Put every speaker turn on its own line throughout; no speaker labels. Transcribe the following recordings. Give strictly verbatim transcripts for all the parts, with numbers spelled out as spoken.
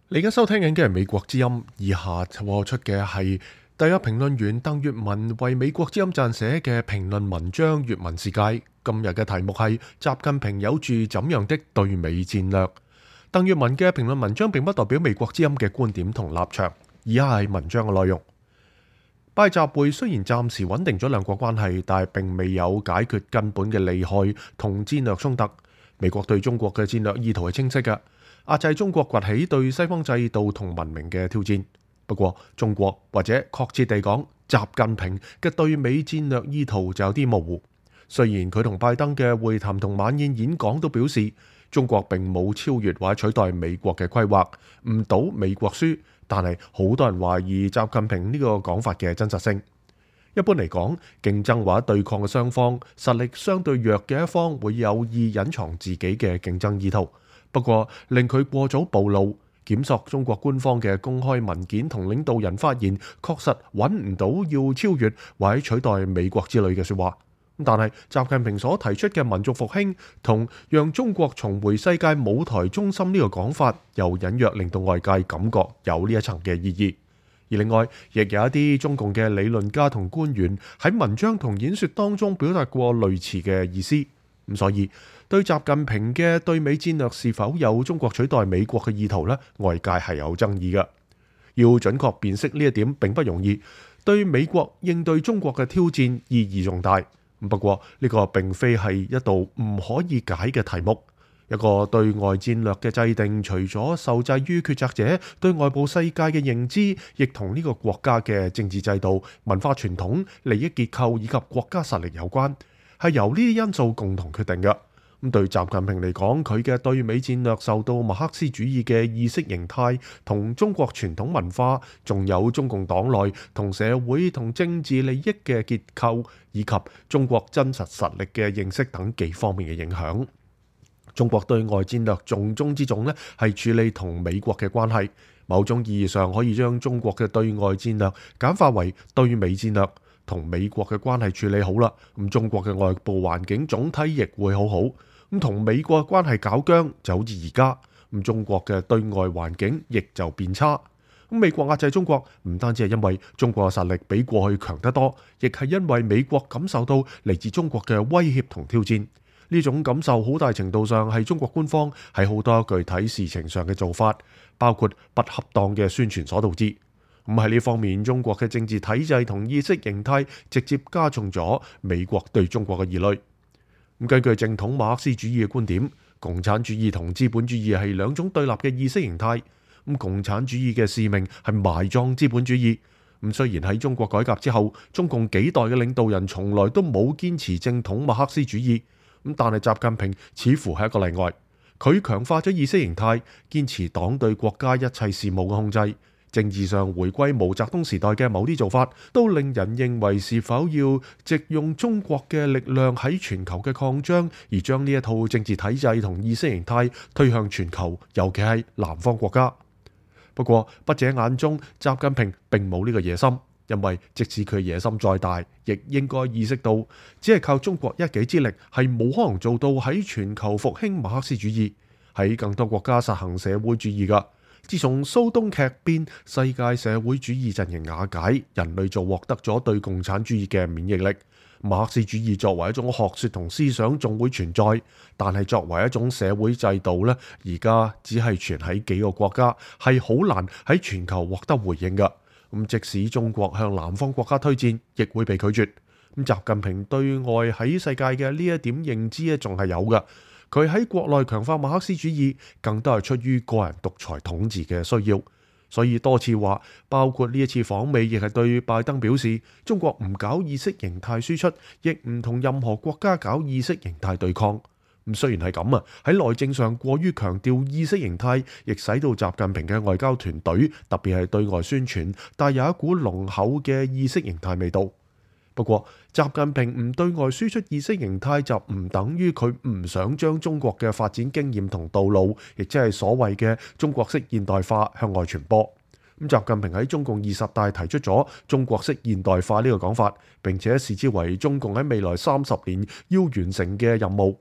你而家收聽緊嘅係美國之音，以下播出嘅係第一評論員鄧粵文為美國之音撰寫嘅評論文章《粵文世界》。今日嘅題目係習近平有住怎樣的對美戰略。鄧粵文嘅評論文章並不代表美國之音嘅觀點同立場，以下係文章嘅內容。拜習會雖然暫時穩定咗兩國關係，但係並未有解決根本嘅利害同戰略衝突。美國對中國嘅戰略意圖係清晰嘅，壓制中國崛起對西方制度同文明嘅挑戰。不過中國或者確切地講，習近平嘅對美戰略意圖就有啲模糊。雖然佢同拜登嘅會談同晚宴演講都表示中國並冇超越或者取代美國嘅規劃，唔賭美國輸，但係好多人懷疑習近平呢個講法嘅真實性。一般嚟講，競爭或者對抗嘅雙方，實力相對弱嘅一方會有意隱藏自己嘅競爭意圖。不過令佢過早暴露，檢索中國官方嘅公開文件同領導人發言，確實揾唔到要超越或者取代美國之類嘅說話。但係習近平所提出嘅民族復興同讓中國重回世界舞台中心呢個講法，又隱約令到外界感覺有呢一層嘅意義。而另外，亦有一啲中共嘅理論家同官員喺文章同演說當中表達過類似嘅意思。咁所以對習近平嘅對美戰略是否有中國取代美國嘅意圖呢？外界係有爭議嘅。要準確辨識呢一點並不容易。對美國應對中國嘅挑戰意義重大。不過呢個並非係一道唔可以解嘅題目。一個對外戰略嘅制定，除咗受制於決策者對外部世界嘅認知，亦同呢個國家嘅政治制度、文化傳統、利益結構以及國家實力有關，係由呢啲因素共同決定嘅。咁對習近平嚟講，佢嘅對美戰略受到馬克思主義嘅意識形態同中國傳統文化，仲有中共黨內同社會同政治利益嘅結構，以及中國真實實力嘅認識等幾方面嘅影響。中國對外戰略重中之重呢，係處理同美國嘅關係。某種意義上可以將中國嘅對外戰略簡化為對美戰略。同美國嘅關係處理好啦，咁中國嘅外部環境總體亦會好好。咁同美國嘅關係搞僵就好似而家，咁中國嘅對外環境亦就變差。咁美國壓制中國唔單止係因為中國嘅實力比過去強得多，亦係因為美國感受到嚟自中國嘅威脅同挑戰。呢種感受好大程度上係中國官方喺好多具體事情上嘅做法，包括不恰當嘅宣傳所導致。咁喺呢方面，中國嘅政治體制同意識形態直接加重咗美國對中國嘅疑慮。咁根據正統馬克思主義嘅觀點，共產主義同資本主義係兩種對立嘅意識形態。咁共產主義嘅使命係埋葬資本主義。咁雖然喺中國改革之後，中共幾代嘅領導人從來都冇堅持正統馬克思主義。咁但係習近平似乎係一個例外，佢強化咗意識形態，堅持黨對國家一切事務嘅控制。政治上回歸毛澤東時代嘅某啲做法，都令人認為是否要藉用中國嘅力量喺全球嘅擴張，而將呢一套政治體制同意識形態推向全球，尤其係南方國家。不過，筆者眼中，習近平並冇呢個野心，因為即使佢野心再大，亦應該意識到，只係靠中國一己之力係冇可能做到喺全球復興馬克思主義，喺更多國家實行社會主義㗎。自從蘇東劇變，世界社會主義陣營瓦解，人類就獲得咗對共產主義嘅免疫力。馬克思主義作為一種學說同思想仲會存在，但係作為一種社會制度呢，而家只係存喺幾個國家，係好難喺全球獲得回應㗎。咁即使中國向南方國家推薦，亦會被拒絕。咁習近平對外喺世界嘅呢一點認知咧，仲係有㗎。佢喺國內強化馬克思主義，更都係出於個人獨裁統治嘅需要，所以多次話，包括呢一次訪美，亦係對拜登表示，中國唔搞意識形態輸出，亦唔同任何國家搞意識形態對抗。咁雖然係咁啊，喺內政上過於強調意識形態，亦使到習近平嘅外交團隊，特別係對外宣傳，帶有一股濃厚嘅意識形態味道。不過，習近平唔對外輸出意識形態，就唔等於佢唔想將中國嘅發展經驗同道路，亦即係所謂嘅中國式現代化向外傳播。咁習近平喺中共二十大提出咗中國式現代化呢個講法，並且視之為中共喺未來三十年要完成嘅任務。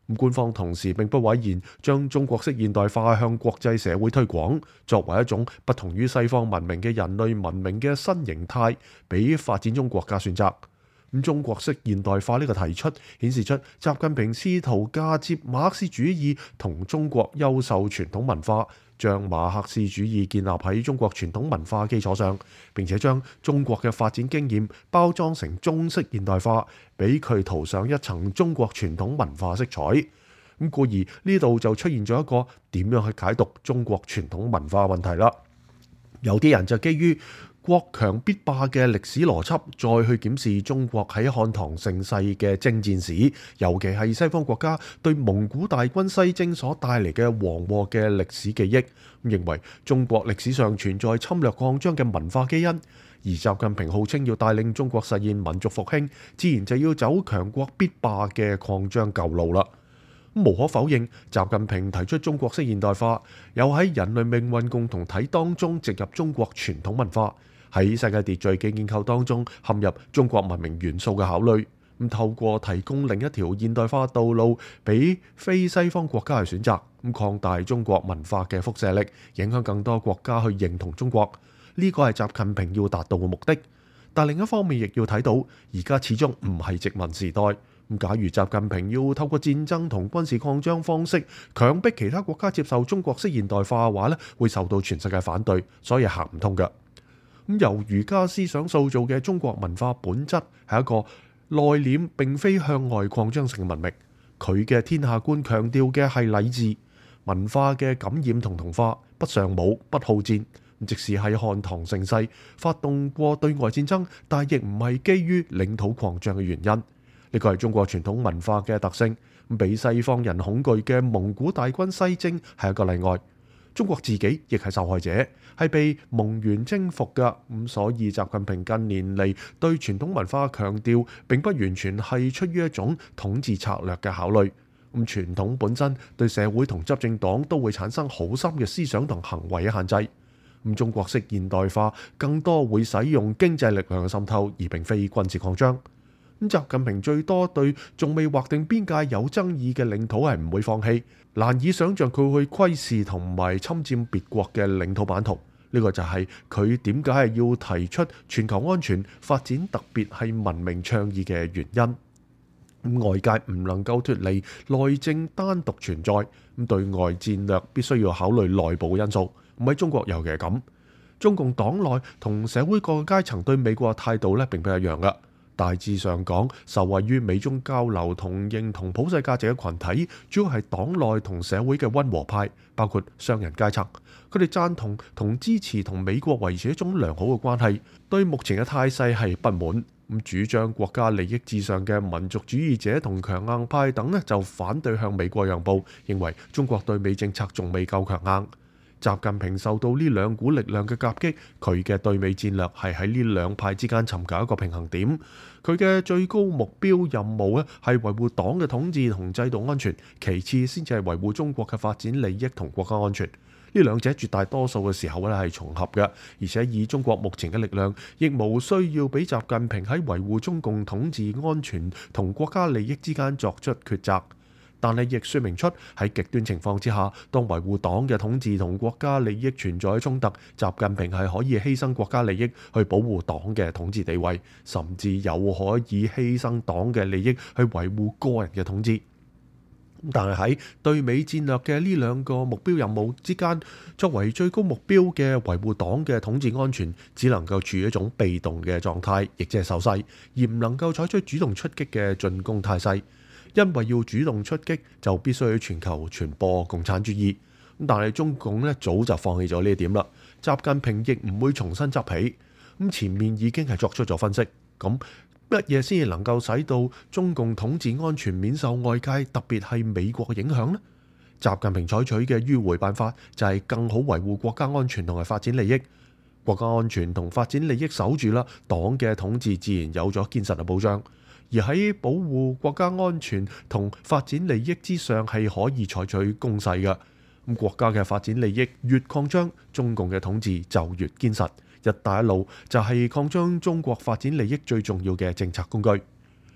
官方同時並不諱言將中國式現代化向國際社會推廣，作為一種不同於西方文明嘅人類文明嘅新形態，俾發展中國家選擇。咁中國式現代化呢個提出，顯示出習近平試圖嫁接馬克思主義同中國優秀傳統文化，將馬克思主義建立喺中國傳統文化基礎上，並且將中國嘅發展經驗包裝成中式現代化，俾佢塗上一層中國傳統文化色彩。咁故而呢度就出現咗一個點樣去解讀中國傳統文化問題啦。有啲人就基於國強必霸嘅歷史邏輯，再去檢視中國喺漢唐盛世嘅征戰史，尤其係西方國家對蒙古大軍西征所帶嚟嘅黃禍嘅歷史記憶，認為中國歷史上存在侵略擴張嘅文化基因。而習近平號稱要帶領中國實現民族復興，自然就要走強國必霸嘅擴張舊路啦。無可否認，習近平提出中國式現代化，有喺人類命運共同體當中植入中國傳統文化，喺世界秩序嘅建構當中陷入中國文明元素嘅考慮。咁透過提供另一條現代化道路俾非西方國家去選擇，咁擴大中國文化嘅輻射力，影響更多國家去認同中國。呢個係習近平要達到嘅目的。但另一方面亦要睇到，而家始終唔係殖民時代。咁假如習近平要透過戰爭同軍事擴張方式強迫其他國家接受中國式現代化嘅話咧，會受到全世界反對，所以行唔通嘅。咁由儒家思想塑造嘅中國文化本質係一個內斂，並非向外擴張性嘅文明。佢嘅天下觀強調嘅係禮治文化嘅感染同同化，不尚武，不好戰。即使喺漢唐盛世發動過對外戰爭，但亦唔係基於領土擴張嘅原因。呢個係中國傳統文化嘅特性，俾西方人恐懼嘅蒙古大軍西征係一個例外。中國自己亦係受害者，係被蒙元征服嘅。咁所以習近平近年嚟對傳統文化強調，並不完全係出於一種統治策略嘅考慮。咁傳統本身對社會同執政黨都會產生好深嘅思想同行為嘅限制。咁中國式現代化更多會使用經濟力量嘅滲透，而並非軍事擴張。咁習近平最多對仲未劃定邊界有爭議嘅領土係唔會放棄，難以想像佢去窺視同埋侵佔別國嘅領土版圖。呢個就係佢點解係要提出全球安全發展，特別係文明倡議嘅原因。外界唔能夠脫離內政單獨存在，咁對外戰略必須要考慮內部因素。唔喺中國尤其係咁，中共黨內同社會各個階層對美國嘅態度咧並不一樣噶。大致上講，受惠於美中交流同認同普世價值嘅群體，主要係黨內同社會嘅溫和派，包括商人階層。佢哋贊同同支持同美國維持一種良好嘅關係，對目前嘅態勢係不滿。咁主張國家利益至上嘅民族主義者同強硬派等咧就反對向美國讓步，認為中國對美政策仲未夠強硬。習近平受到呢兩股力量嘅夾擊，佢嘅對美戰略係喺呢兩派之間尋找一個平衡點。佢嘅最高目標任務咧係維護黨嘅統治同制度安全，其次先至係維護中國嘅發展利益同國家安全。呢兩者絕大多數嘅時候咧係重合嘅，而且以中國目前嘅力量，亦無需要俾習近平喺維護中共統治安全同國家利益之間作出抉擇。但係亦說明出喺極端情況之下，當維護黨嘅統治同國家利益存在衝突，習近平係可以犧牲國家利益去保護黨嘅統治地位，甚至有可以犧牲黨嘅利益去維護個人嘅統治。但係喺對美戰略嘅呢兩個目標任務之間，作為最高目標嘅維護黨嘅統治安全，只能夠處於一種被動嘅狀態，亦即係受勢，而唔能夠採取主動出擊嘅進攻態勢。因為要主動出擊，就必須喺全球傳播共產主義。但係中共咧早就放棄咗呢一點啦。習近平亦唔會重新執起。咁前面已經係作出咗分析。咁乜嘢先至能夠使到中共統治安全免受外界，特別係美國嘅影響呢？習近平採取嘅迂迴辦法就係更好維護國家安全同埋發展利益。國家安全同發展利益守住啦，黨嘅統治自然有咗堅實嘅保障。而喺保護國家安全同發展利益之上，係可以採取攻勢嘅。咁國家嘅發展利益越擴張，中共嘅統治就越堅實。一帶一路就係擴張中國發展利益最重要嘅政策工具。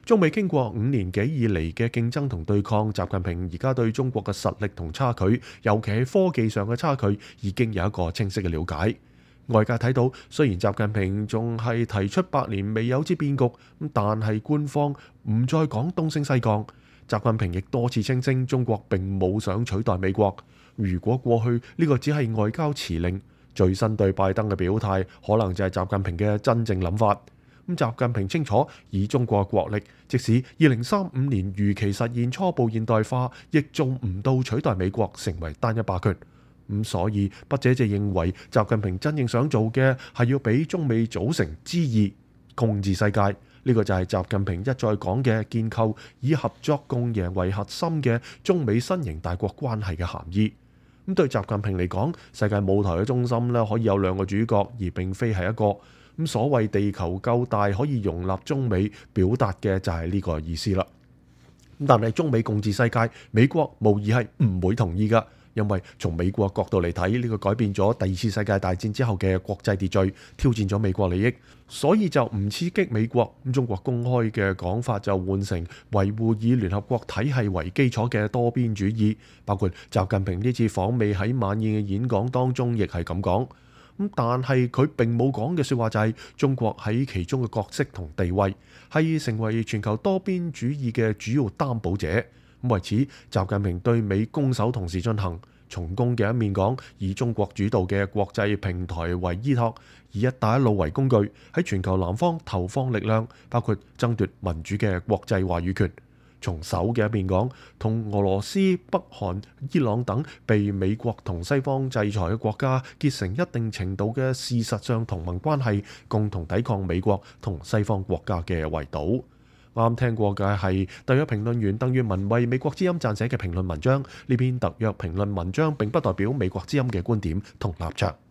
中美經過五年幾以嚟嘅競爭同對抗，習近平而家對中國嘅實力同差距，尤其係科技上嘅差距，已經有一個清晰嘅了解。外界睇到，雖然習近平仲係提出百年未有之變局，但係官方唔再講東升西降。習近平亦多次聲稱，中國並冇想取代美國。如果過去呢個只係外交辭令，最新對拜登嘅表態，可能就係習近平嘅真正諗法。咁習近平清楚，以中國國力，即使二零三五年如期實現初步現代化，亦做唔到取代美國成為單一霸權。咁所以，筆者就認為，習近平真正想做嘅係要俾中美組成之二，共治世界。呢個就係習近平一再講嘅建構以合作共贏為核心嘅中美新型大國關係嘅含義。咁對習近平嚟講，世界舞台嘅中心咧可以有兩個主角，而並非係一個。咁所謂地球夠大可以容納中美，表達嘅就係呢個意思啦。但係中美共治世界，美國無疑係唔會同意㗎，因為從美國角度嚟睇，呢個改變咗第二次世界大戰之後嘅國際秩序，挑戰咗美國利益，所以就唔刺激美國。咁中國公開嘅講法就換成維護以聯合國體系為基礎嘅多邊主義，包括習近平呢次訪美喺晚宴嘅演講當中亦係咁講。咁但係佢並冇講嘅説話就係中國喺其中嘅角色同地位係成為全球多邊主義嘅主要擔保者。咁為此，習近平對美攻守同時進行。從攻嘅一面講，以中國主導嘅國際平台為依託，以一帶一路為工具，喺全球南方投放力量，包括爭奪民主嘅國際話語權。從守嘅一面講，同俄羅斯、北韓、伊朗等被美國同西方制裁嘅國家結成一定程度嘅事實上同盟關係，共同抵抗美國同西方國家嘅圍堵。啱聽過嘅係特約評論員鄧月文為美國之音撰寫嘅評論文章，呢篇特約評論文章並不代表美國之音嘅觀點同立場。